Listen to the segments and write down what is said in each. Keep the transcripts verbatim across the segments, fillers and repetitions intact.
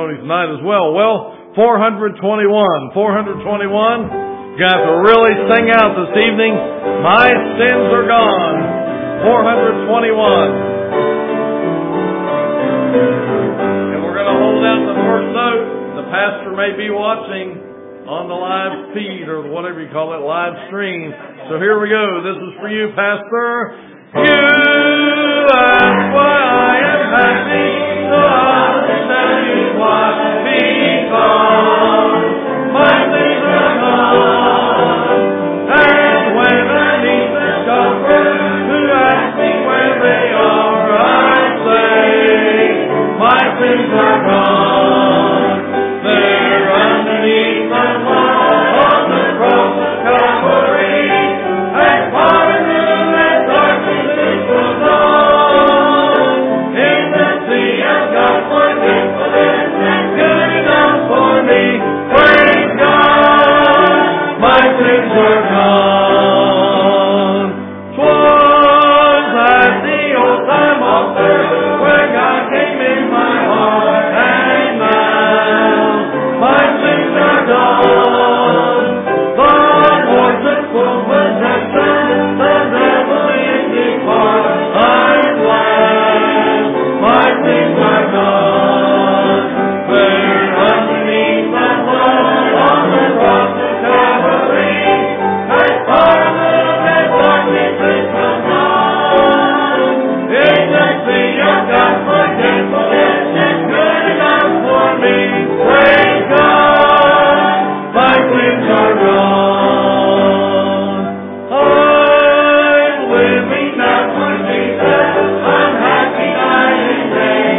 testimony tonight as well. Well, four hundred twenty-one. four hundred twenty-one. You have to really sing out this evening. My sins are gone. four hundred twenty-one. And we're going to hold out the first note. The pastor may be watching on the live feed or whatever you call it, live stream. So here we go. This is for you, Pastor. You ask why I am happy, so I'll tell you why. Because my things are gone. And when I need the comfort to ask me where they are, I say, my things are gone. They're underneath my blood on the cross of Calvary. And pardon that darkness is gone. In the sea of God's forgetfulness and good enough for me. Praise God, my sins are gone. 'Twas at the old time altar where God came in my heart, and now my sins are gone. The merciful possession, the devil is depart. I'm glad my sins are gone. They're underneath my blood on the cross of Calvary. As far as that darkness is gone. In the sea of God's forgetfulness is good enough for me. Praise God, my sins are gone. I'm living now for Jesus. I'm happy night and day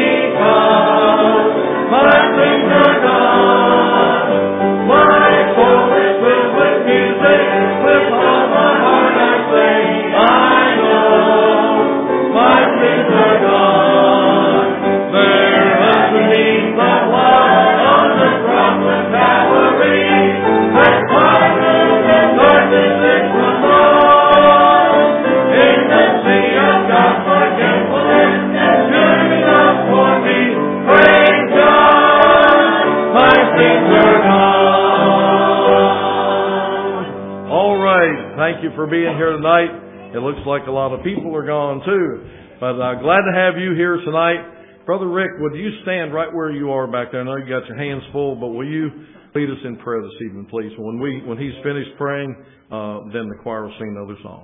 because my sins are gone. My soul is filled with music. With all my heart I sing. I know my sins are gone. They're underneath the blood on the cross of Calvary. As far as the darkness is gone. In the sea of God's forgetfulness is good enough for me. Praise God, my sins are gone. All right, thank you for being here tonight. It looks like a lot of people are gone too, but uh, glad to have you here tonight. Brother Rick, would you stand right where you are back there? I know you got your hands full, but will you lead us in prayer this evening, please? When we when he's finished praying, uh, then the choir will sing another song.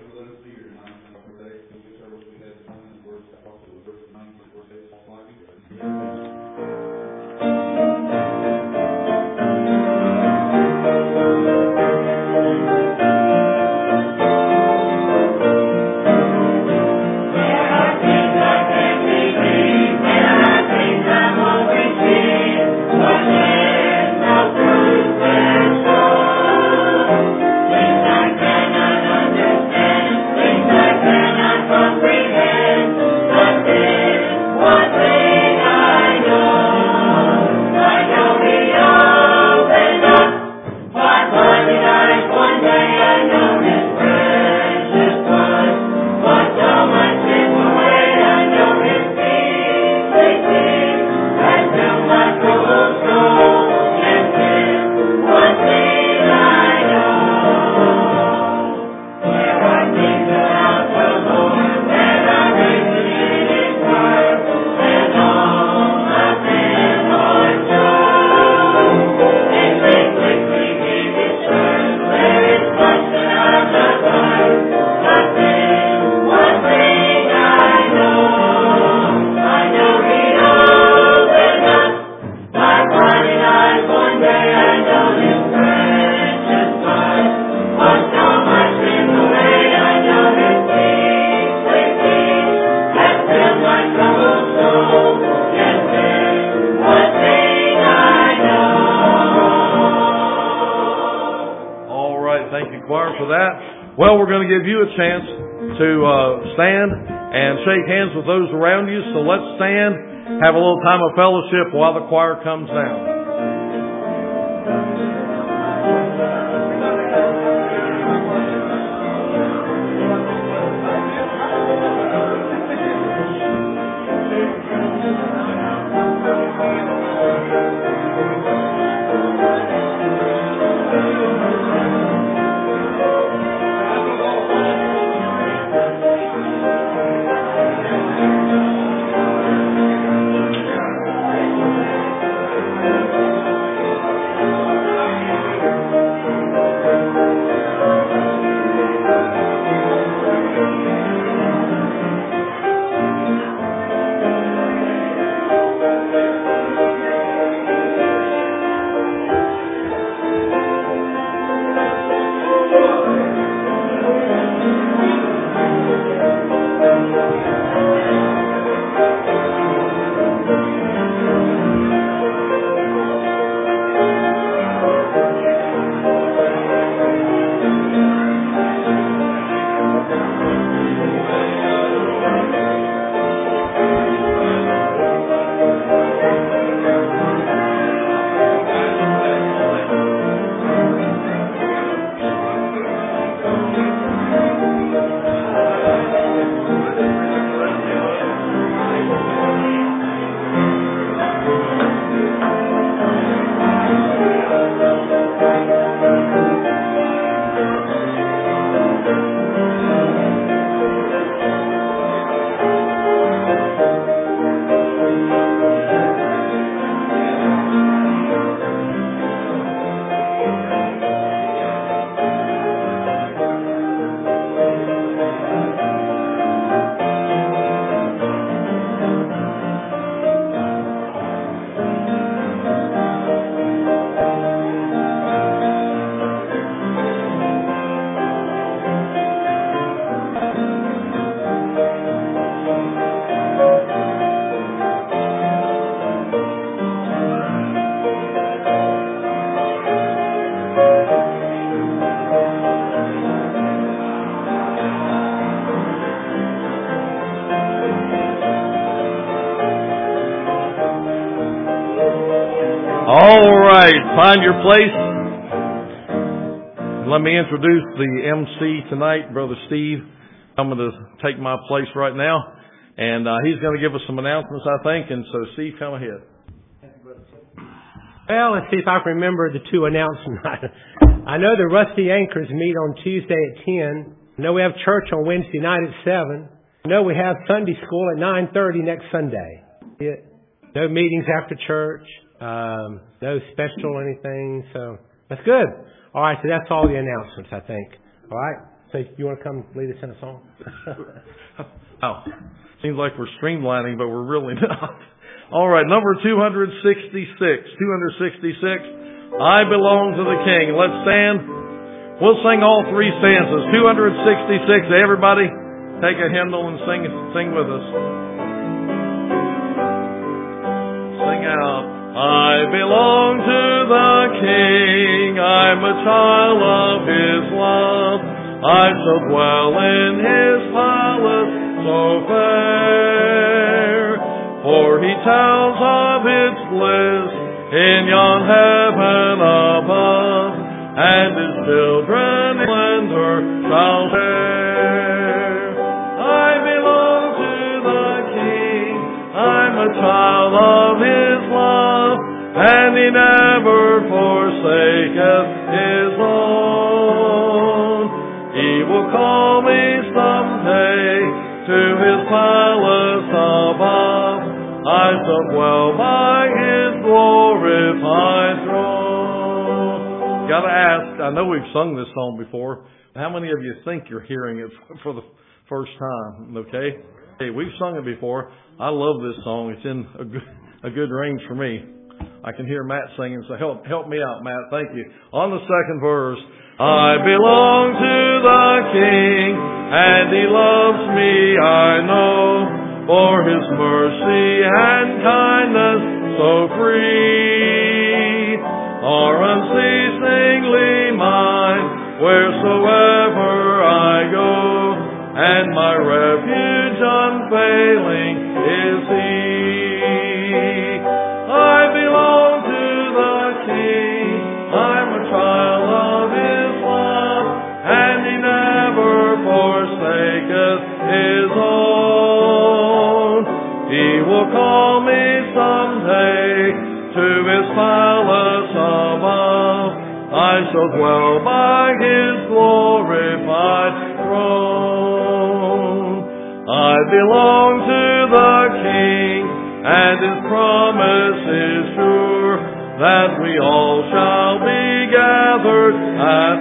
Well, we're going to give you a chance to uh, stand and shake hands with those around you. So let's stand, have a little time of fellowship while the choir comes down. Thank you. All right, find your place. Let me introduce the M C tonight, Brother Steve. I'm going to take my place right now, and uh, he's going to give us some announcements, I think. And so, Steve, come ahead. Well, let's see if I can remember the two announcements. I know the Rusty Anchors meet on Tuesday at ten. I know we have church on Wednesday night at seven. I know we have Sunday school at nine thirty next Sunday. No meetings after church. Um, no special anything. So that's good. All right, so that's all the announcements, I think. All right. So you want to come lead us in a song? Oh, seems like we're streamlining, but we're really not. All right, number two hundred sixty-six. two hundred sixty-six. I belong to the King. Let's stand. We'll sing all three stanzas. two hundred sixty-six. Everybody, take a hymnal and sing sing with us. Sing out. I belong to the King. I'm a child of His love. I shall dwell in His palace so fair. For He tells of its bliss in yon heaven above, and His children in splendor shall share. I belong to the King. I'm a child of His love, and He never forsaketh His own. He will call me someday to His palace above. I shall dwell by His glorified throne. Gotta ask, I know we've sung this song before. How many of you think you're hearing it for the first time? Okay? Hey, we've sung it before. I love this song. It's in a good, a good range for me. I can hear Matt singing, so help help me out, Matt. Thank you. On the second verse, I belong to the King, and He loves me, I know, for His mercy and kindness so free are unceasingly mine wheresoever I go, and my refuge unfailing is He. I belong to the King. I'm a child of His love, and He never forsaketh His own. He will call me someday to His palace above. I shall dwell by His glorified throne. I belong to the King, and His promise is sure that we all shall be gathered at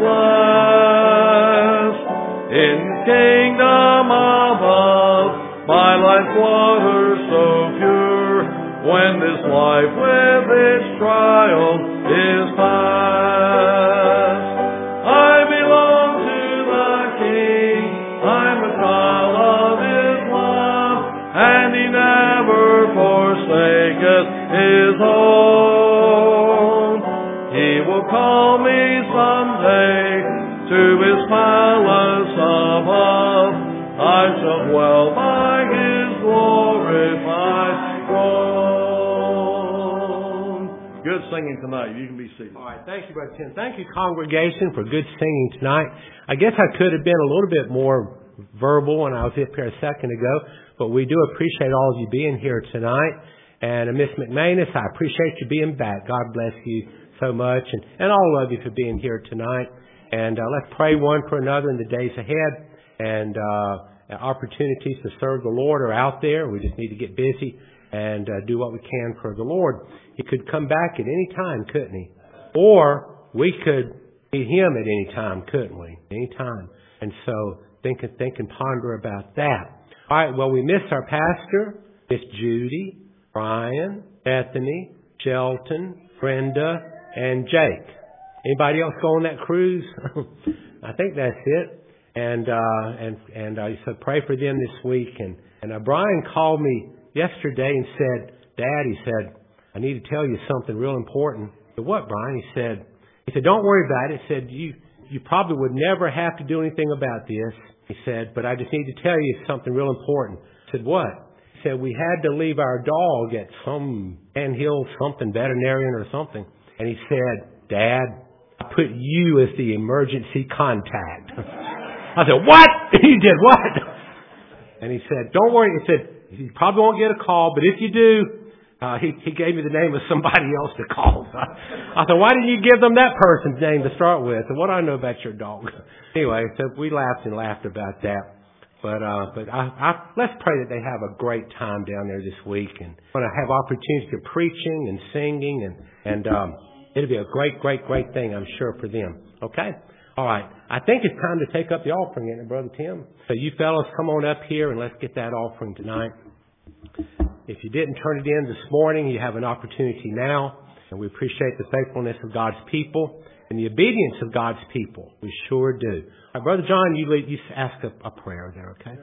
last in His kingdom above, by life's waters so pure, when this life with its trials is past. I belong to the King. I'm a child of His love, and He never forsaketh His own. He will call me someday to His palace above. I shall dwell by His glorified throne. Good singing tonight. You can be seated. All right. Thank you, Brother Tim. Thank you, congregation, for good singing tonight. I guess I could have been a little bit more verbal when I was up here a second ago, but we do appreciate all of you being here tonight. And uh, Miss McManus, I appreciate you being back. God bless you so much, and, and all of you for being here tonight. And uh, let's pray one for another in the days ahead. And uh, opportunities to serve the Lord are out there. We just need to get busy and uh, do what we can for the Lord. He could come back at any time, couldn't He? Or we could meet Him at any time, couldn't we? Any time. And so think and think and ponder about that. All right. Well, we miss our pastor, Miss Judy, Brian, Bethany, Shelton, Brenda, and Jake. Anybody else go on that cruise? I think that's it. And uh, and and I said pray for them this week. And and uh, Brian called me yesterday and said, Dad, he said, I need to tell you something real important. I said, what, Brian? He said, he said, don't worry about it. He said, you you probably would never have to do anything about this. He said, but I just need to tell you something real important. I said, what? He said we had to leave our dog at some Sandhill something veterinarian or something. And he said, Dad, I put you as the emergency contact. I said, what? You did what? And he said, don't worry. He said, you probably won't get a call, but if you do, uh, he, he gave me the name of somebody else to call. So I, I said, why didn't you give them that person's name to start with? And what do I know about your dog? Anyway, so we laughed and laughed about that. But uh, but I, I, let's pray that they have a great time down there this week, and going to have opportunities for preaching and singing, and and um, it'll be a great, great, great thing, I'm sure, for them. Okay, all right. I think it's time to take up the offering, isn't it, Brother Tim? So you fellows, come on up here and let's get that offering tonight. If you didn't turn it in this morning, you have an opportunity now, and we appreciate the faithfulness of God's people and the obedience of God's people. We sure do. Right, Brother John, you, lead, you ask a, a prayer there, okay?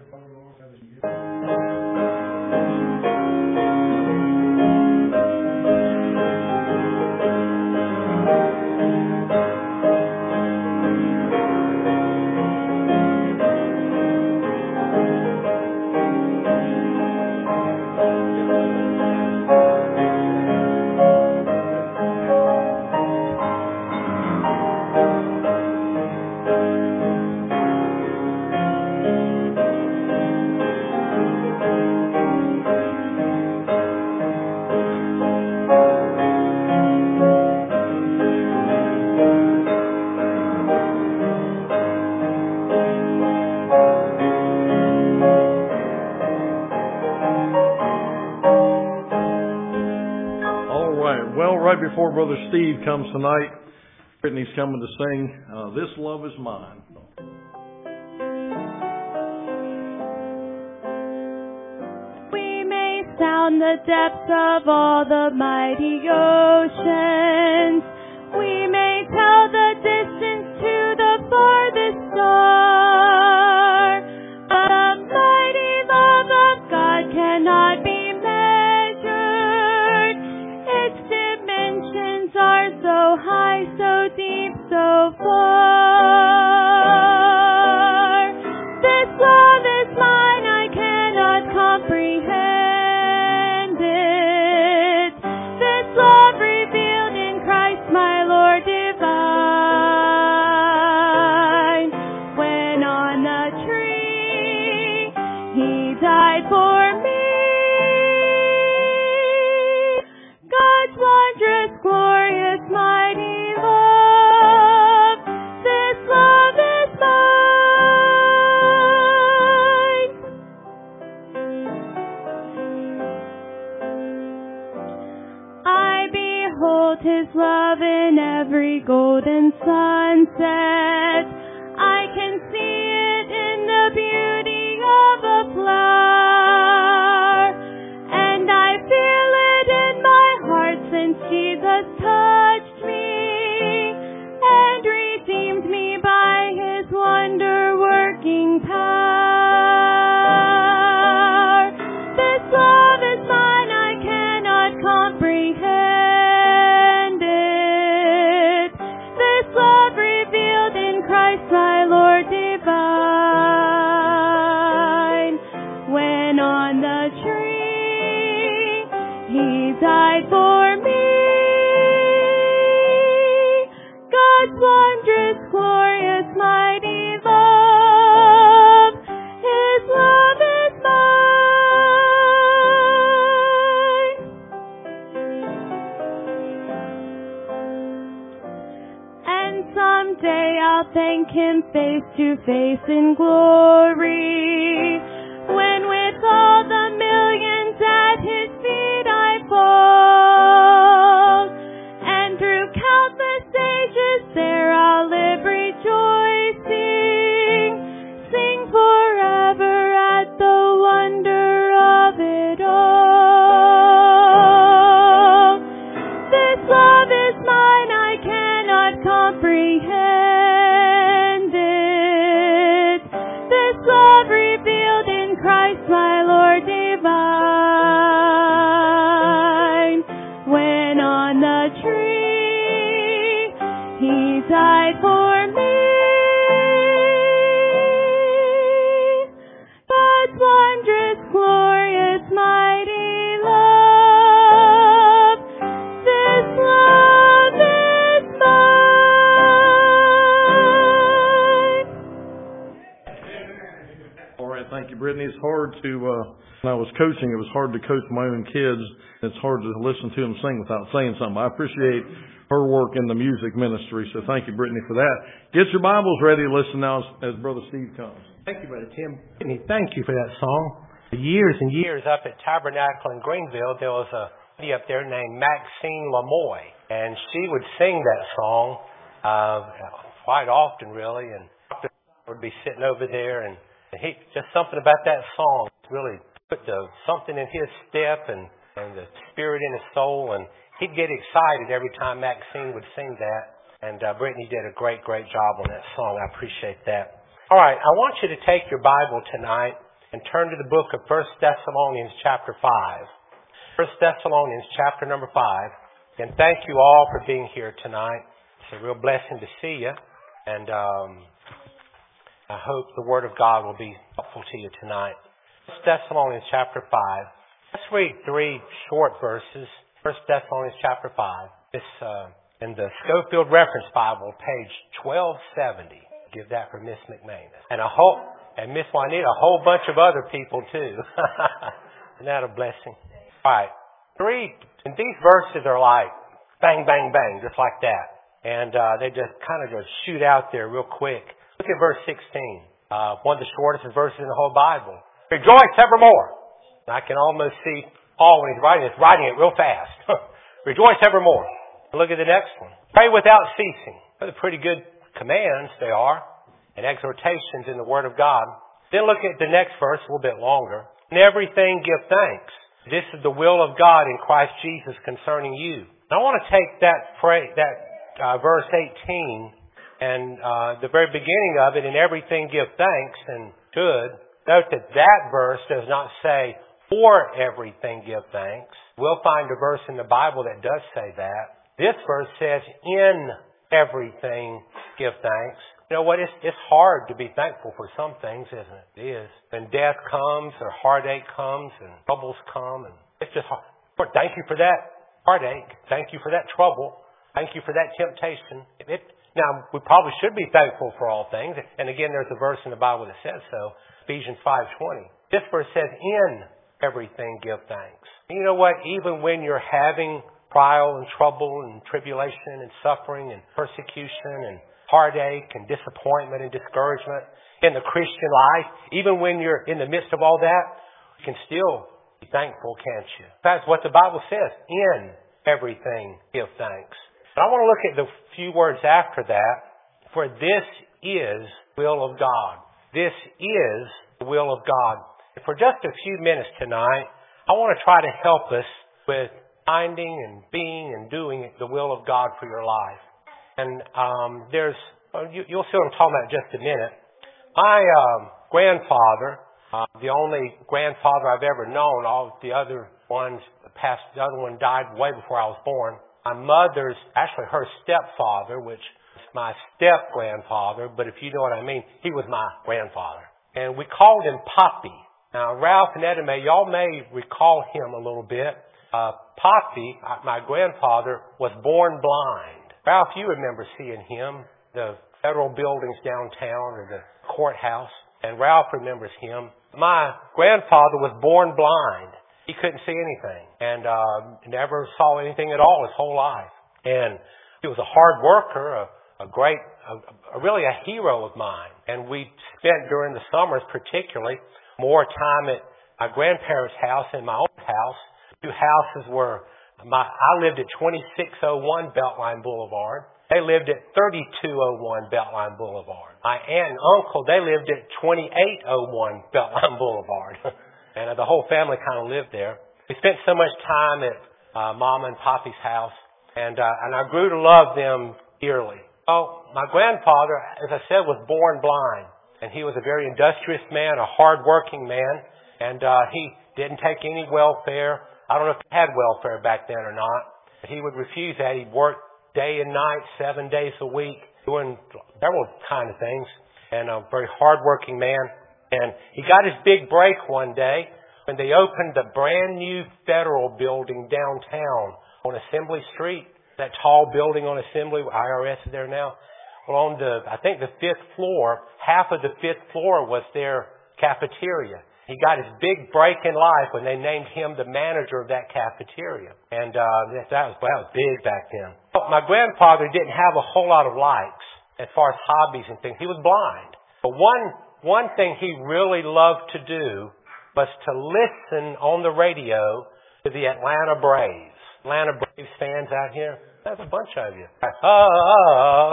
Before Brother Steve comes tonight, Brittany's coming to sing uh, This Love Is Mine. We may sound the depths of all the mighty oceans. We may tell the distance to the farthest star. But the mighty love of God cannot be measured. Its dimensions are so high, so deep, so far. This love is mine, I cannot comprehend it. This love revealed in Christ my Lord divine. When on the tree He died for me. God's wondrous, glorious, mighty love. This love is mine. I behold His love in every golden sunset. I can see it in the beauty of a flower, and I feel it in my heart since Jesus touched me and redeemed me by His wonder-working power. This love is mine, I cannot comprehend it. This love revealed in Christ my Lord divine. When on the tree He died for me. God's wondrous, glorious, mighty love. His love is mine. And someday I'll thank Him face to face in glory, when with all the millions at His feet I fall, and through countless ages there I'll live rejoicing, sing forever at the wonder of it all. This love is mine, I cannot comprehend it. This love revealed in Christ my Lord divine. When on the tree He died for me. God's wondrous, glorious, mighty it's hard to, uh, when I was coaching, it was hard to coach my own kids. It's hard to listen to them sing without saying something. I appreciate her work in the music ministry, so thank you, Brittany, for that. Get your Bibles ready to listen now as, as Brother Steve comes. Thank you, Brother Tim. Brittany, thank you for that song. For years and years up at Tabernacle in Greenville, there was a lady up there named Maxine Lamoy, and she would sing that song uh, quite often, really, and would be sitting over there, and he just something about that song really put the, something in his step and, and the spirit in his soul, and he'd get excited every time Maxine would sing that, and uh, Brittany did a great, great job on that song. I appreciate that. All right, I want you to take your Bible tonight and turn to the book of First Thessalonians chapter five. First Thessalonians chapter number five. And thank you all for being here tonight. It's a real blessing to see you, and um, I hope the Word of God will be helpful to you tonight. First Thessalonians chapter five. Let's read three short verses. First Thessalonians chapter five. This uh, in the Schofield Reference Bible, page twelve seventy. Give that for Miss McManus. And a whole and Miss Juanita, a whole bunch of other people too. Isn't that a blessing? All right. Three and these verses are like bang, bang, bang, just like that. And uh, they just kind of just shoot out there real quick. Look at verse sixteen, uh, one of the shortest verses in the whole Bible. Rejoice evermore. I can almost see Paul when he's writing this, writing it real fast. Rejoice evermore. Look at the next one. Pray without ceasing. Those are pretty good commands, they are, and exhortations in the Word of God. Then look at the next verse, a little bit longer. In everything give thanks. This is the will of God in Christ Jesus concerning you. And I want to take that phrase, that uh, verse eighteen, and uh, the very beginning of it, in everything give thanks, and good. Note that that verse does not say, for everything give thanks. We'll find a verse in the Bible that does say that. This verse says, in everything give thanks. You know what? It's, it's hard to be thankful for some things, isn't it? It is. When death comes, or heartache comes, and troubles come, and it's just hard. Lord, thank you for that heartache. Thank you for that trouble. Thank you for that temptation. It, Now, we probably should be thankful for all things. And again, there's a verse in the Bible that says so. Ephesians five twenty. This verse says, in everything give thanks. And you know what? Even when you're having trial and trouble and tribulation and suffering and persecution and heartache and disappointment and discouragement in the Christian life, even when you're in the midst of all that, you can still be thankful, can't you? That's what the Bible says. In everything give thanks. But I want to look at the few words after that. For this is the will of God. This is the will of God. And for just a few minutes tonight, I want to try to help us with finding and being and doing the will of God for your life. And um, there's, you, you'll see what I'm talking about in just a minute. My um, grandfather, uh, the only grandfather I've ever known, all the other ones passed, the other one died way before I was born. My mother's, actually her stepfather, which is my step-grandfather, but if you know what I mean, he was my grandfather. And we called him Poppy. Now, Ralph and Etta May, y'all may recall him a little bit. Uh, Poppy, my grandfather, was born blind. Ralph, you remember seeing him, the federal buildings downtown or the courthouse, and Ralph remembers him. My grandfather was born blind. He couldn't see anything and uh, never saw anything at all his whole life. And he was a hard worker, a, a great, a, a, really a hero of mine. And we spent during the summers particularly more time at my grandparents' house and my own house. Two houses were, my, I lived at twenty-six oh one Beltline Boulevard. They lived at thirty-two oh one Beltline Boulevard. My aunt and uncle, they lived at twenty-eight oh one Beltline Boulevard. And the whole family kind of lived there. We spent so much time at uh, Mama and Poppy's house, and uh, and I grew to love them dearly. Oh, my grandfather, as I said, was born blind, and he was a very industrious man, a hard-working man, and uh, he didn't take any welfare. I don't know if he had welfare back then or not. He would refuse that. He'd work day and night, seven days a week, doing several kind of things, and a very hard-working man. And he got his big break one day when they opened the brand new federal building downtown on Assembly Street. That tall building on Assembly, I R S is there now. Well, on the, I think the fifth floor, half of the fifth floor was their cafeteria. He got his big break in life when they named him the manager of that cafeteria. And uh, that, was, that was big back then. My grandfather didn't have a whole lot of likes as far as hobbies and things. He was blind. But one, one thing he really loved to do was to listen on the radio to the Atlanta Braves. Atlanta Braves fans out here? There's a bunch of you. Oh.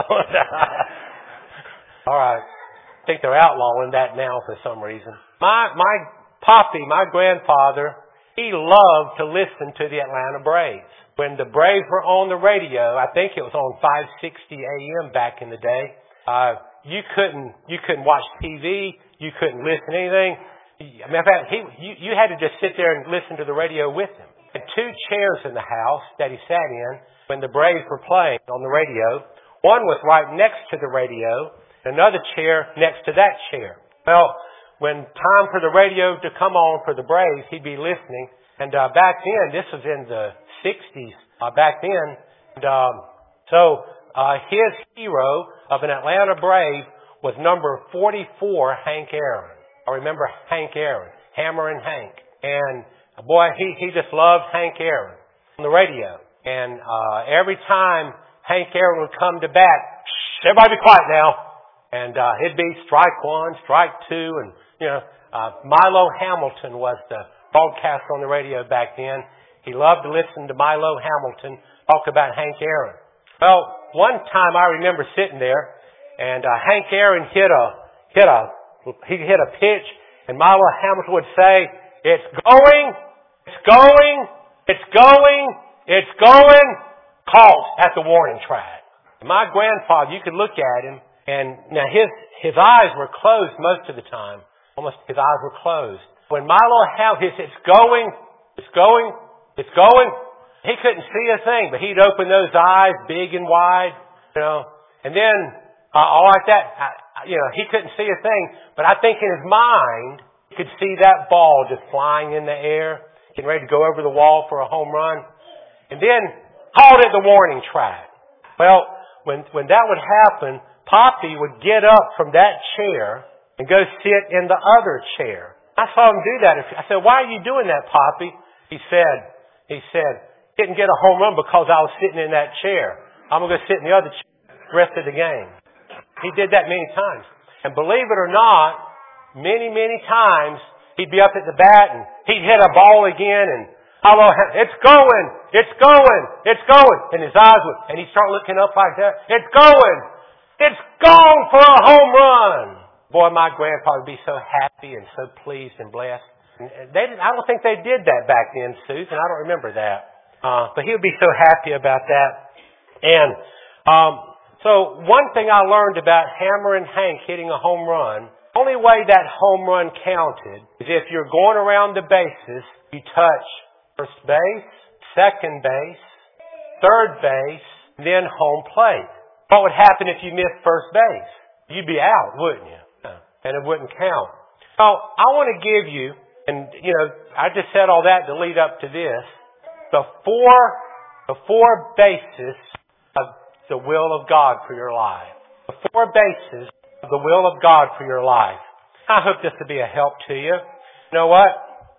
All right. I think they're outlawing that now for some reason. My, my poppy, my grandfather, he loved to listen to the Atlanta Braves. When the Braves were on the radio, I think it was on five sixty A M back in the day, uh, you couldn't, you couldn't watch T V, you couldn't listen to anything. Matter of fact, he, you, you had to just sit there and listen to the radio with him. He had two chairs in the house that he sat in when the Braves were playing on the radio. One was right next to the radio, another chair next to that chair. Well, when time for the radio to come on for the Braves, he'd be listening. And uh, back then, this was in the sixties, uh, back then. And um, so uh, his hero of an Atlanta Brave was number forty-four, Hank Aaron. I remember Hank Aaron, Hammerin' Hank. And uh, boy, he, he just loved Hank Aaron on the radio. And uh, every time Hank Aaron would come to bat, shh, everybody be quiet now. And uh, it'd be strike one, strike two, and, you know, uh, Milo Hamilton was the broadcaster on the radio back then. He loved to listen to Milo Hamilton talk about Hank Aaron. Well, one time I remember sitting there, and uh, Hank Aaron hit a, hit a, he hit a pitch, and Milo Hamilton would say, "It's going, it's going, it's going, it's going," caught at the warning track. And my grandfather, you could look at him, and now his, his eyes were closed most of the time. Almost his eyes were closed. When Milo Hamilton said, "It's going, it's going, it's going," he couldn't see a thing, but he'd open those eyes big and wide, you know. And then, uh, all like that, I, you know, he couldn't see a thing, but I think in his mind, he could see that ball just flying in the air, getting ready to go over the wall for a home run. And then, called it the warning track. Well, when, when that would happen, Poppy would get up from that chair and go sit in the other chair. I saw him do that. I said, "Why are you doing that, Poppy?" He said, he said, "Didn't get a home run because I was sitting in that chair. I'm going to go sit in the other chair the rest of the game." He did that many times. And believe it or not, many, many times he'd be up at the bat and he'd hit a ball again and, "Hello, it's going, it's going, it's going." And his eyes would, and he'd start looking up like that. "It's going. It's gone for a home run." Boy, my grandpa would be so happy and so pleased and blessed. And they didn't, I don't think they did that back then, Susan. I don't remember that. Uh, but he would be so happy about that. And um, so one thing I learned about Hammerin' Hank hitting a home run, the only way that home run counted is if you're going around the bases, you touch first base, second base, third base, then home plate. What would happen if you missed first base? You'd be out, wouldn't you? And it wouldn't count. So I want to give you, and you know, I just said all that to lead up to this, the four, the four bases of the will of God for your life. The four bases of the will of God for your life. I hope this will be a help to you. You know what?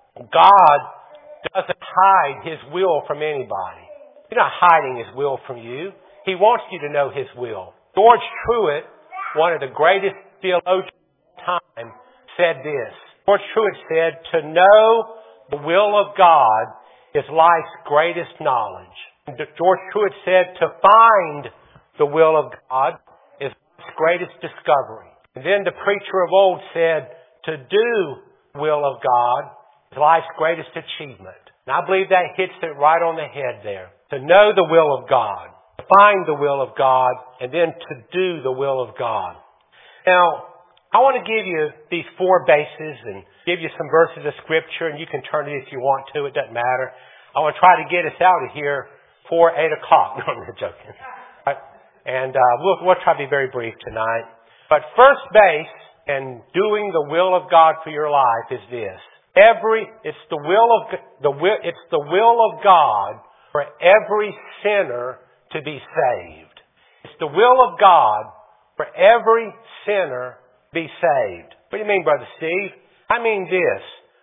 God doesn't hide His will from anybody. He's not hiding His will from you. He wants you to know His will. George Truett, one of the greatest theologians of time, said this. George Truett said, "To know the will of God is life's greatest knowledge." And George Truett said, "To find the will of God is life's greatest discovery." And then the preacher of old said, "To do the will of God is life's greatest achievement." And I believe that hits it right on the head there. To know the will of God, to find the will of God, and then to do the will of God. Now, I want to give you these four bases and give you some verses of Scripture, and you can turn it if you want to. It doesn't matter. I want to try to get us out of here for eight o'clock. No, I'm not joking. Right. And uh, we'll, we'll try to be very brief tonight. But first base and doing the will of God for your life is this. Every it's the will of the will it's the will of God for every sinner to be saved. It's the will of God for every sinner be saved. What do you mean, Brother Steve? I mean this.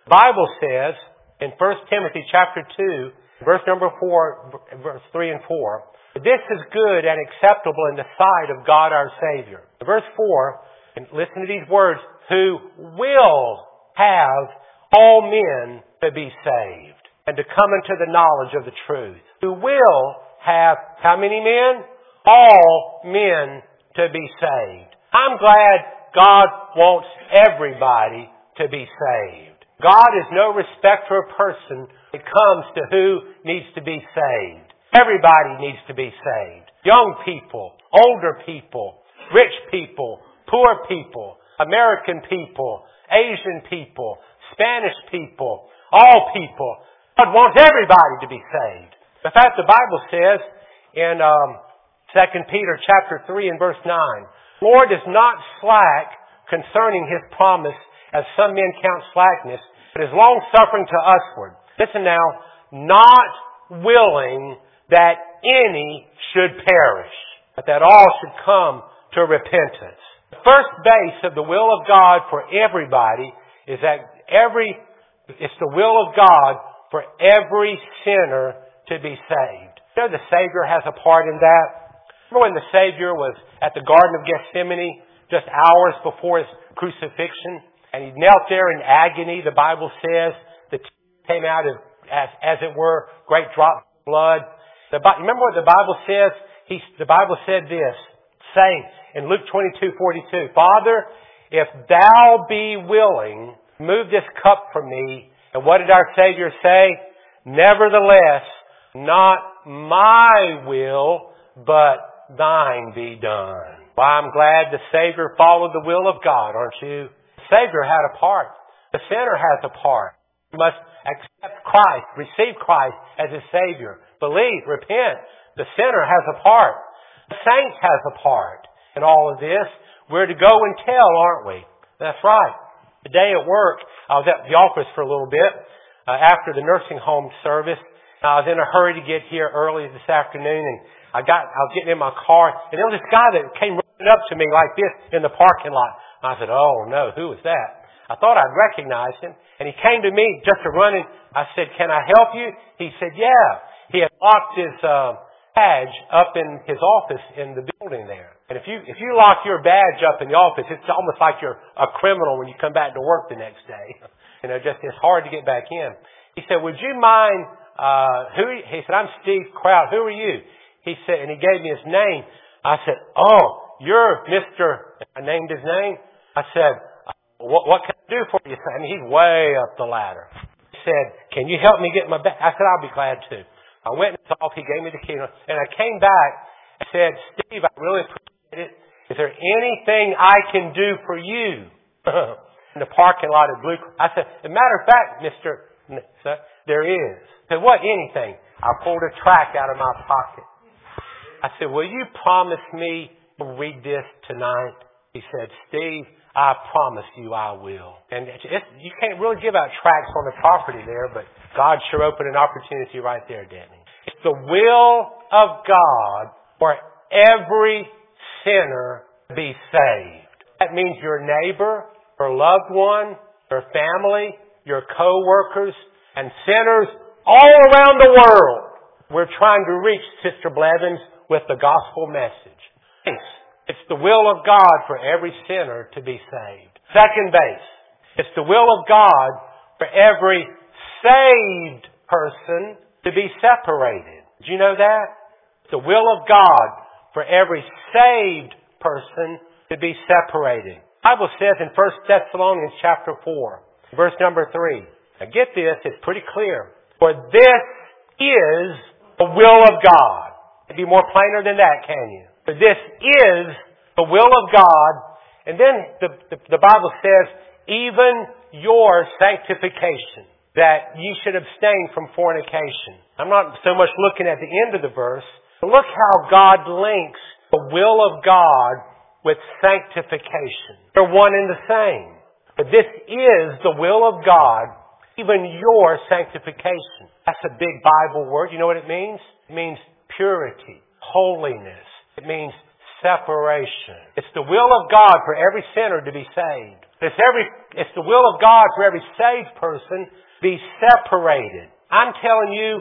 The Bible says in First Timothy chapter two, verse number four, verse three and four, this is good and acceptable in the sight of God our Savior. Verse four, and listen to these words, who will have all men to be saved and to come into the knowledge of the truth. Who will have how many men? All men to be saved. I'm glad God wants everybody to be saved. God is no respecter of person when it comes to who needs to be saved. Everybody needs to be saved. Young people, older people, rich people, poor people, American people, Asian people, Spanish people, all people. God wants everybody to be saved. In fact, the Bible says in um, Second Peter chapter three and verse nine, Lord is not slack concerning His promise, as some men count slackness, but is long-suffering to usward. Listen now, not willing that any should perish, but that all should come to repentance. The first base of the will of God for everybody is that every, it's the will of God for every sinner to be saved. You know the Savior has a part in that? Remember when the Savior was at the Garden of Gethsemane just hours before His crucifixion? And He knelt there in agony, the Bible says. The tears came out as, as, as it were, great drops of blood. The, remember what the Bible says? He, the Bible said this, saying in Luke twenty-two forty-two, Father, if Thou be willing, move this cup from me. And what did our Savior say? Nevertheless, not my will, but Thine be done. Well, I'm glad the Savior followed the will of God, aren't you? The Savior had a part. The sinner has a part. You must accept Christ, receive Christ as His Savior. Believe, repent. The sinner has a part. The saint has a part in all of this. We're to go and tell, aren't we? That's right. Today at work, I was at the office for a little bit uh, after the nursing home service. I was in a hurry to get here early this afternoon, and I got, I was getting in my car, and there was this guy that came running up to me like this in the parking lot. I said, oh no, who was that? I thought I'd recognize him, and he came to me just to run in. I said, can I help you? He said, yeah. He had locked his uh, badge up in his office in the building there. And if you if you lock your badge up in the office, it's almost like you're a criminal when you come back to work the next day. You know, just it's hard to get back in. He said, would you mind, uh, who, he said, I'm Steve Kraut. Who are you? He said, and he gave me his name. I said, oh, you're Mister I named his name. I said, what, what can I do for you? And he's way up the ladder. He said, can you help me get my badge? I said, I'll be glad to. I went and off. He gave me the key. And I came back and said, Steve, I really appreciate it. Is there anything I can do for you? In the parking lot at Blue Cross. I said, as a matter of fact, Mister Sir, there is. I said, what? Anything? I pulled a tract out of my pocket. I said, will you promise me to read this tonight? He said, Steve, I promise you I will. And it's, it's, you can't really give out tracts on the property there, but God sure opened an opportunity right there, didn't He? It's the will of God for every sinner to be saved. That means your neighbor, your loved one, your family, your co-workers, and sinners all around the world. We're trying to reach Sister Blevins with the gospel message. It's the will of God for every sinner to be saved. Second base. It's the will of God for every saved person to be separated. Did you know that? It's the will of God for every saved person to be separated. The Bible says in First Thessalonians chapter four, verse number three. Now get this, it's pretty clear. For this is the will of God. It'd be more plainer than that, can you? For this is the will of God. And then the, the, the Bible says, even your sanctification, that ye should abstain from fornication. I'm not so much looking at the end of the verse, but look how God links the will of God with sanctification. They're one and the same. But this is the will of God, even your sanctification. That's a big Bible word. You know what it means? It means purity, holiness. It means separation. It's the will of God for every sinner to be saved. It's every, it's the will of God for every saved person to be separated. I'm telling you,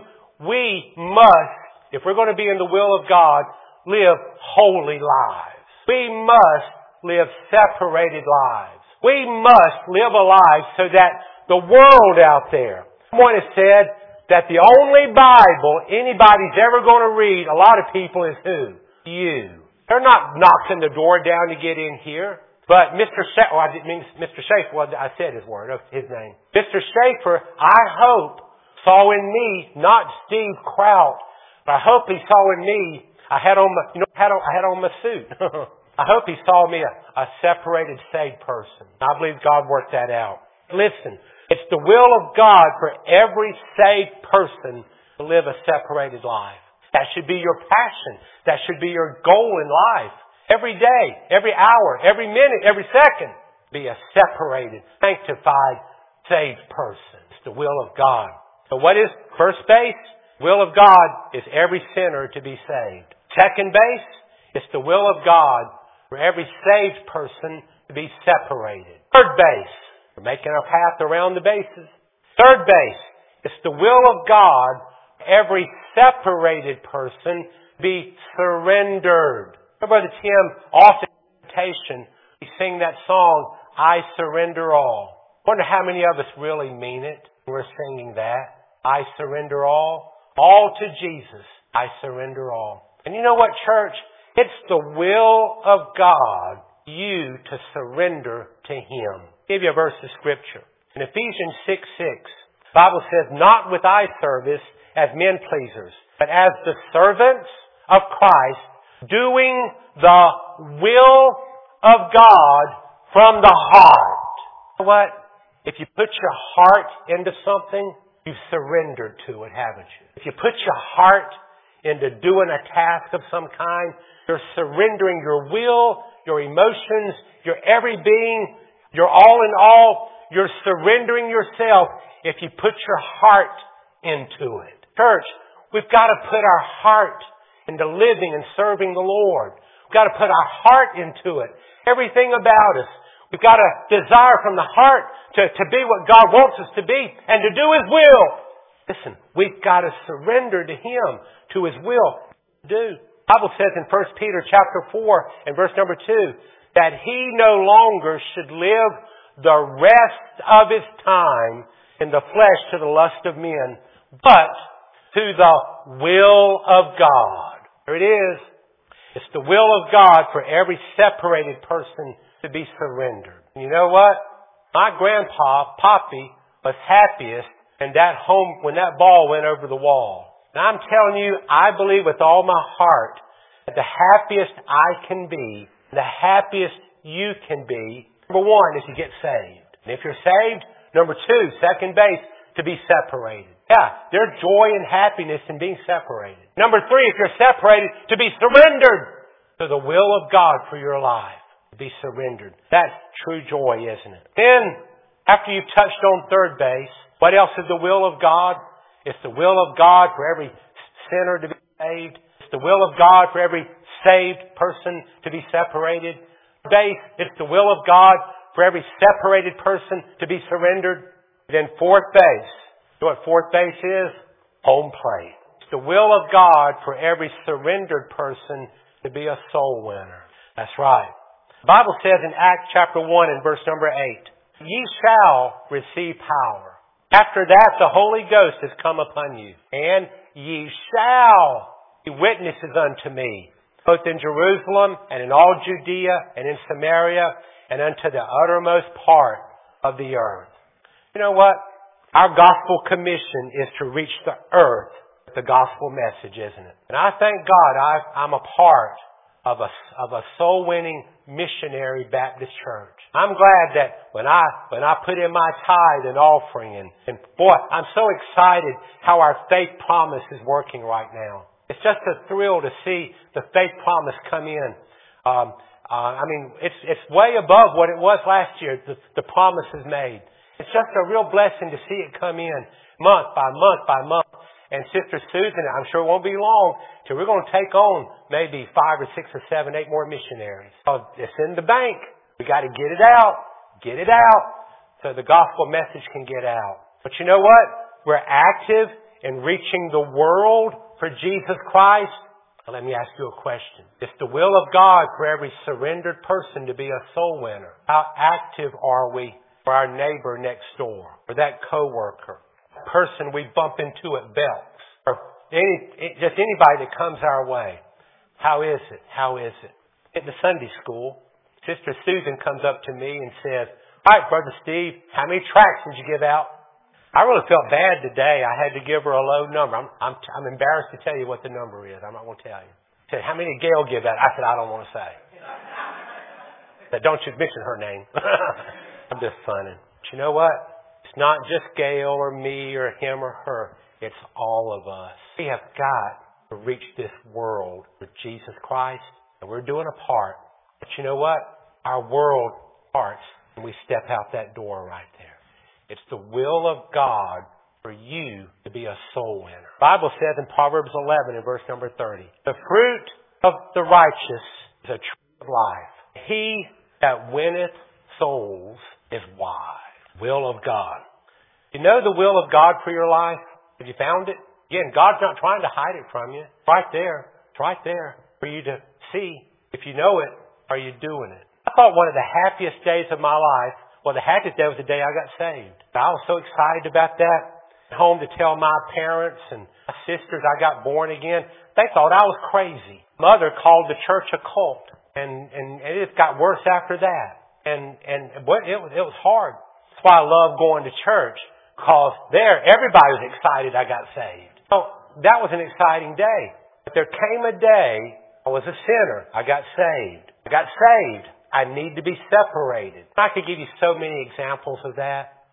we must, if we're going to be in the will of God, live holy lives. We must live separated lives. We must live a life so that the world out there, someone has said that the only Bible anybody's ever going to read, a lot of people, is who? You. They're not knocking the door down to get in here. But Mister Schaefer, well, I didn't mean Mister Schaefer, well, I said his word, his name. Mister Schaefer, I hope, saw in me, not Steve Kraut, but I hope he saw in me, I had on my, you know, I had on, I had on my suit. I hope he saw me a, a separated, saved person. I believe God worked that out. Listen, it's the will of God for every saved person to live a separated life. That should be your passion. That should be your goal in life. Every day, every hour, every minute, every second, be a separated, sanctified, saved person. It's the will of God. So what is first base? Will of God is every sinner to be saved. Second base, it's the will of God for every saved person to be separated. Third base, we're making our path around the bases. Third base, it's the will of God for every separated person to be surrendered. Brother Tim, often in invitation, we sing that song, I Surrender All. I wonder how many of us really mean it when we're singing that. I surrender all. All to Jesus, I surrender all. And you know what, church? It's the will of God, you to surrender to Him. I'll give you a verse of Scripture. In Ephesians six six, the Bible says, not with eye service as men pleasers, but as the servants of Christ, doing the will of God from the heart. You know what? If you put your heart into something, you've surrendered to it, haven't you? If you put your heart into doing a task of some kind, you're surrendering your will, your emotions, your every being, your all in all. You're surrendering yourself if you put your heart into it. Church, we've got to put our heart into living and serving the Lord. We've got to put our heart into it. Everything about us. We've got to desire from the heart to, to be what God wants us to be and to do His will. Listen, we've got to surrender to Him, to His will. Do. The Bible says in First Peter chapter four and verse number two that he no longer should live the rest of his time in the flesh to the lust of men, but to the will of God. There it is. It's the will of God for every separated person to be surrendered. And you know what? My grandpa, Poppy, was happiest in that home when that ball went over the wall. And I'm telling you, I believe with all my heart that the happiest I can be, the happiest you can be, number one is to get saved. And if you're saved, number two, second base, to be separated. Yeah, there's joy and happiness in being separated. Number three, if you're separated, to be surrendered to the will of God for your life. To be surrendered. That's true joy, isn't it? Then, after you've touched on third base, what else is the will of God? It's the will of God for every sinner to be saved. It's the will of God for every saved person to be separated. Base, it's the will of God for every separated person to be surrendered. Then fourth base. You know what fourth base is? Home plate. It's the will of God for every surrendered person to be a soul winner. That's right. The Bible says in Acts chapter one and verse number eight, ye shall receive power. After that, the Holy Ghost has come upon you, and ye shall be witnesses unto me, both in Jerusalem and in all Judea and in Samaria and unto the uttermost part of the earth. You know what? Our gospel commission is to reach the earth with the gospel message, isn't it? And I thank God I, I'm a part of a, of a soul-winning missionary Baptist church. I'm glad that when I, when I put in my tithe and offering, and, and boy, I'm so excited how our faith promise is working right now. It's just a thrill to see the faith promise come in. Um, uh, I mean, it's, it's way above what it was last year, the, the promise is made. It's just a real blessing to see it come in month by month by month. And Sister Susan, I'm sure it won't be long till we're going to take on maybe five or six or seven, eight more missionaries. It's in the bank. We got to get it out, Get it out so the gospel message can get out. But you know what? We're active in reaching the world for Jesus Christ. Now let me ask you a question. It's the will of God for every surrendered person to be a soul winner. How active are we for our neighbor next door, or that coworker, person we bump into at Belk's, or any, just anybody that comes our way? How is it? How is it? At the Sunday school, Sister Susan comes up to me and says, "All right, Brother Steve, how many tracts did you give out?" I really felt bad today. I had to give her a low number. I'm, I'm, I'm embarrassed to tell you what the number is. I'm not going to tell you. She said, "How many did Gail give out?" I said, "I don't want to say." But don't you mention her name. I'm just funning. But you know what? It's not just Gail or me or him or her. It's all of us. We have got to reach this world with Jesus Christ, and we're doing a part. But you know what? Our world parts when we step out that door right there. It's the will of God for you to be a soul winner. The Bible says in Proverbs eleven in verse number thirty, "The fruit of the righteous is a tree of life. He that winneth souls is wise." Will of God. You know the will of God for your life? Have you found it? Again, God's not trying to hide it from you. It's right there. It's right there for you to see. If you know it, are you doing it? I thought one of the happiest days of my life, well, the happiest day was the day I got saved. I was so excited about that. Home to tell my parents and my sisters I got born again. They thought I was crazy. Mother called the church a cult, and and, and it got worse after that. And and but it was it was hard. That's why I love going to church, because there everybody was excited I got saved. So that was an exciting day. But there came a day I was a sinner. I got saved. I got saved. I need to be separated. I could give you so many examples of that.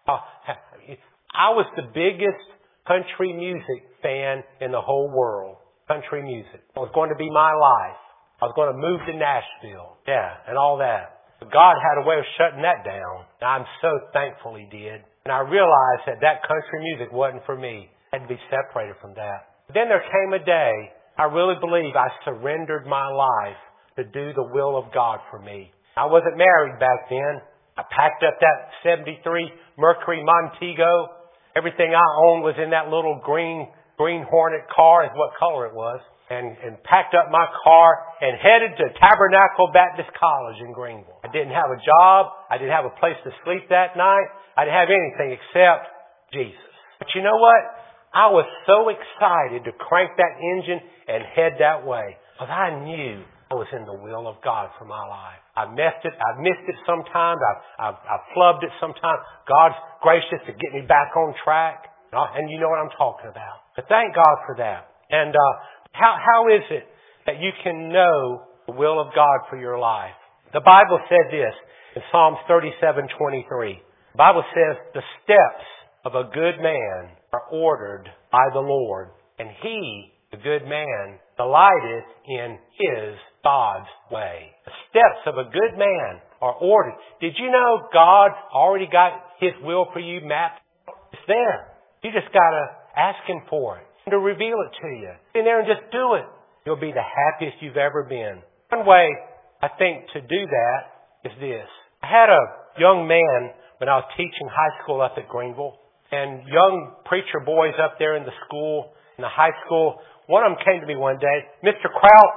I was the biggest country music fan in the whole world. Country music. It was going to be my life. I was going to move to Nashville. Yeah, and all that. But God had a way of shutting that down. And I'm so thankful He did. And I realized that that country music wasn't for me. I had to be separated from that. But then there came a day, I really believe I surrendered my life to do the will of God for me. I wasn't married back then. I packed up that seventy-three Mercury Montego. Everything I owned was in that little green green Hornet car, is what color it was. And, and packed up my car and headed to Tabernacle Baptist College in Greenville. I didn't have a job. I didn't have a place to sleep that night. I didn't have anything except Jesus. But you know what? I was so excited to crank that engine and head that way, because I knew I was in the will of God for my life. I messed it. I've missed it sometimes. I've, I've, I've flubbed it sometimes. God's gracious to get me back on track. And you know what I'm talking about. But thank God for that. And uh, how how is it that you can know the will of God for your life? The Bible said this in Psalms thirty-seven twenty-three. The Bible says, "The steps of a good man are ordered by the Lord, and he, the good man, delighteth in his God's way." The steps of a good man are ordered. Did you know God's already got His will for you mapped? It's there. You just got to ask Him for it, and to reveal it to you. Get in there and just do it. You'll be the happiest you've ever been. One way I think to do that is this. I had a young man when I was teaching high school up at Greenville, and young preacher boys up there in the school, in the high school. One of them came to me one day, "Mister Kraut,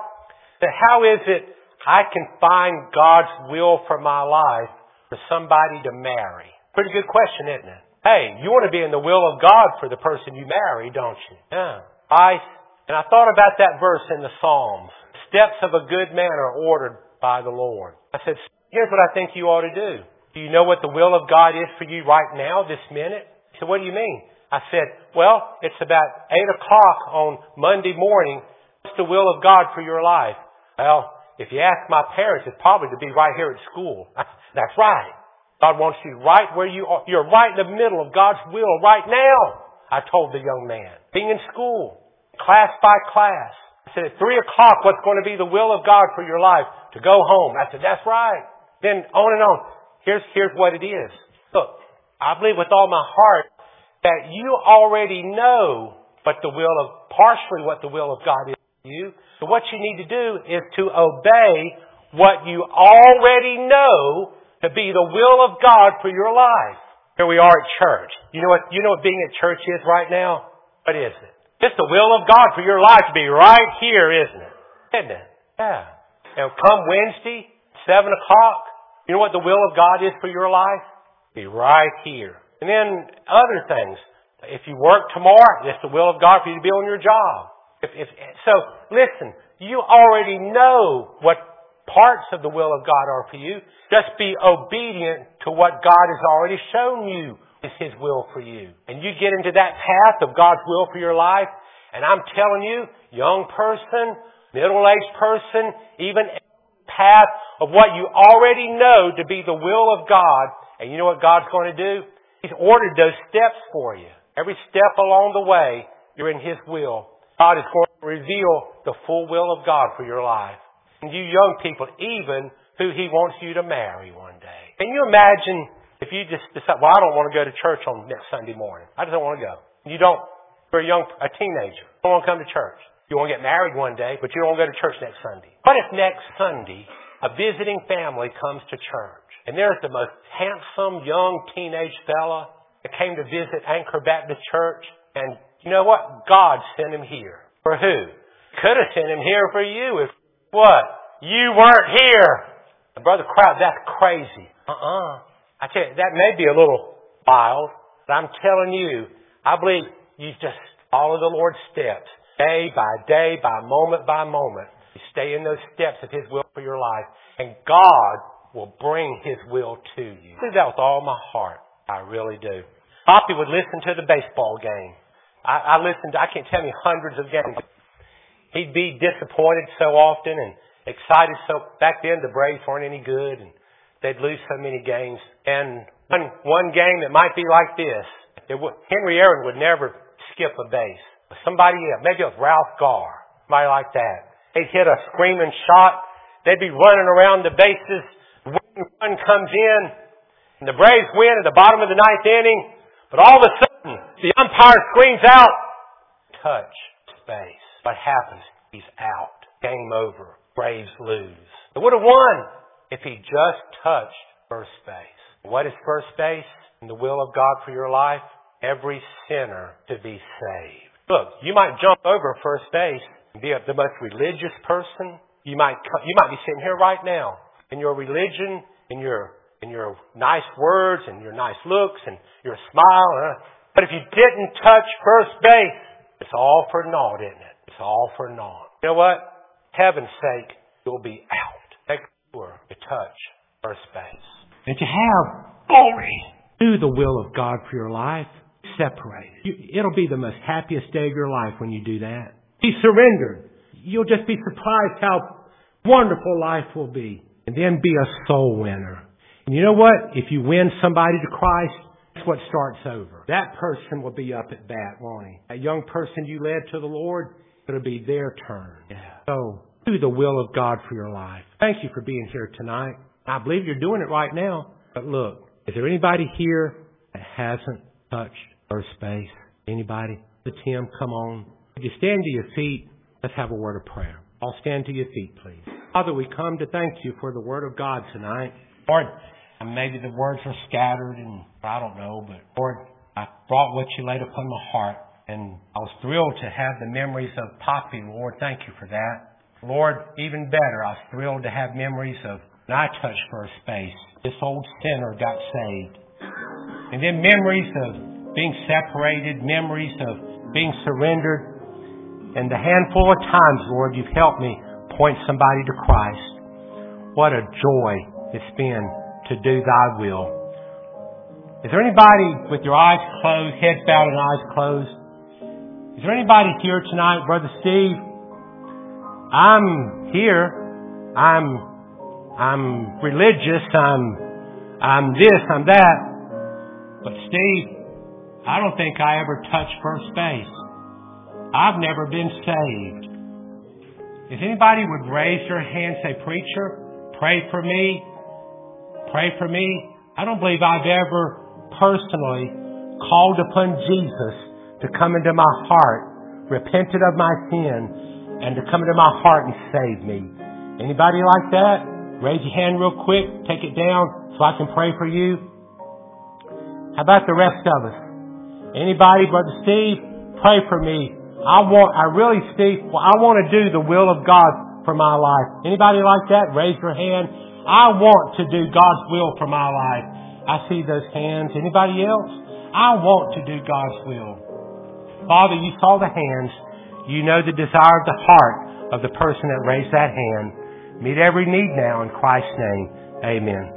how is it I can find God's will for my life for somebody to marry?" Pretty good question, isn't it? Hey, you want to be in the will of God for the person you marry, don't you? Yeah. I, and I thought about that verse in the Psalms. "Steps of a good man are ordered by the Lord." I said, here's what I think you ought to do. Do you know what the will of God is for you right now, this minute? He said, "What do you mean?" I said, "Well, it's about eight o'clock on Monday morning. What's the will of God for your life?" "Well, if you ask my parents, it's probably to be right here at school." That's right. God wants you right where you are. You're right in the middle of God's will right now, I told the young man. Being in school, class by class. I said, at three o'clock, what's going to be the will of God for your life? To go home. I said, that's right. Then on and on. Here's, here's what it is. Look, I believe with all my heart that you already know what the will of, partially what the will of God is for you. So what you need to do is to obey what you already know to be the will of God for your life. Here we are at church. You know what, you know what being at church is right now? What is it? It's the will of God for your life to be right here, isn't it? Isn't it? Yeah. And come Wednesday, seven o'clock, you know what the will of God is for your life? Be right here. And then other things. If you work tomorrow, it's the will of God for you to be on your job. If, if, so, listen, you already know what parts of the will of God are for you. Just be obedient to what God has already shown you is His will for you. And you get into that path of God's will for your life, and I'm telling you, young person, middle-aged person, even path of what you already know to be the will of God. And you know what God's going to do? He's ordered those steps for you. Every step along the way, you're in His will. God is going to reveal the full will of God for your life. And you young people, even who He wants you to marry one day. Can you imagine if you just decide, well, I don't want to go to church on next Sunday morning. I just don't want to go. You don't, you're a young, a teenager. You don't want to come to church. You want to get married one day, but you don't want to go to church next Sunday. What if next Sunday a visiting family comes to church and there's the most handsome young teenage fella that came to visit Anchor Baptist Church, and you know what? God sent him here. For who? Could have sent him here for you if what? You weren't here. And Brother Crowd, that's crazy. Uh-uh. I tell you, that may be a little wild, but I'm telling you, I believe you just follow the Lord's steps. Day by day, by moment by moment. You stay in those steps of His will for your life. And God will bring His will to you. I do that with all my heart. I really do. Poppy would listen to the baseball game. I, I listened to, I can't tell you hundreds of games. He'd be disappointed so often and excited so, back then the Braves weren't any good and they'd lose so many games. And one, one game that might be like this, it would, Henry Aaron would never skip a base. Somebody else, maybe it was Ralph Garr, somebody like that. They'd hit a screaming shot. They'd be running around the bases. The run comes in, and the Braves win at the bottom of the ninth inning. But all of a sudden, the umpire screams out, touch space. What happens? He's out. Game over. Braves lose. They would have won if he just touched first base. What is first base in the will of God for your life? Every sinner to be saved. Look, you might jump over first base and be the most religious person. You might you might be sitting here right now in your religion, in your in your nice words and your nice looks and your smile. But if you didn't touch first base, it's all for naught, isn't it? It's all for naught. You know what? Heaven's sake, you'll be out. Make sure you touch first base. And to have glory, do the will of God for your life. Separated. You, it'll be the most happiest day of your life when you do that. Be surrendered. You'll just be surprised how wonderful life will be. And then be a soul winner. And you know what? If you win somebody to Christ, that's what starts over. That person will be up at bat, won't he? That young person you led to the Lord, it'll be their turn. Yeah. So, do the will of God for your life. Thank you for being here tonight. I believe you're doing it right now. But look, is there anybody here that hasn't touched first base? Anybody? The Tim, come on. If you stand to your feet, let's have a word of prayer. All stand to your feet, please. Father, we come to thank you for the Word of God tonight. Lord, maybe the words are scattered and I don't know, but Lord, I brought what you laid upon my heart and I was thrilled to have the memories of Poppy. Lord, thank you for that. Lord, even better, I was thrilled to have memories of when I touched first base. This old sinner got saved. And then memories of being separated, memories of being surrendered. And the handful of times, Lord, you've helped me point somebody to Christ. What a joy it's been to do thy will. Is there anybody with your eyes closed, heads bowed and eyes closed? Is there anybody here tonight, Brother Steve? I'm here. I'm, I'm religious. I'm, I'm this, I'm that. But Steve, I don't think I ever touched first base. I've never been saved. If anybody would raise their hand and say, Preacher, pray for me. Pray for me. I don't believe I've ever personally called upon Jesus to come into my heart, repented of my sin, and to come into my heart and save me. Anybody like that? Raise your hand real quick. Take it down so I can pray for you. How about the rest of us? Anybody, Brother Steve, pray for me. I want, I really, Steve, well, I want to do the will of God for my life. Anybody like that? Raise your hand. I want to do God's will for my life. I see those hands. Anybody else? I want to do God's will. Father, you saw the hands. You know the desire of the heart of the person that raised that hand. Meet every need now in Christ's name. Amen.